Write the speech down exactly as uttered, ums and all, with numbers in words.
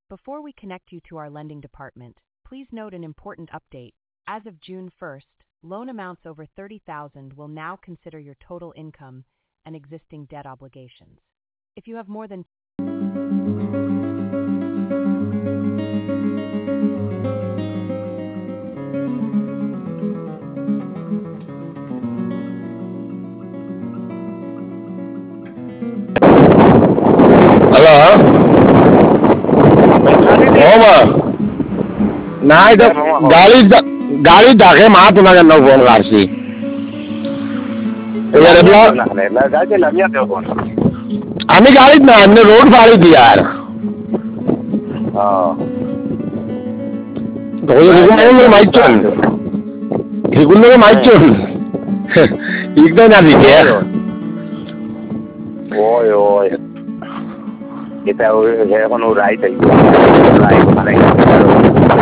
Before we connect you to our lending department, please note an important update. As of June first, loan amounts over thirty thousand will now consider your total income and existing debt obligations. If you have more than hello ಹೋಮ ನಾ ಇದು ಗಾಳಿ ಗಾಳಿ ದಾಗೆ ಮಾತು ನಾಗ ನಾವು phone ಕಾಡ್ಸಿ आम्ही गाडीत ना आम्ही रोड फाळीत यार माहिती हिकुंद माहिती एकदा ना तिथे होय होय हे राईट आहे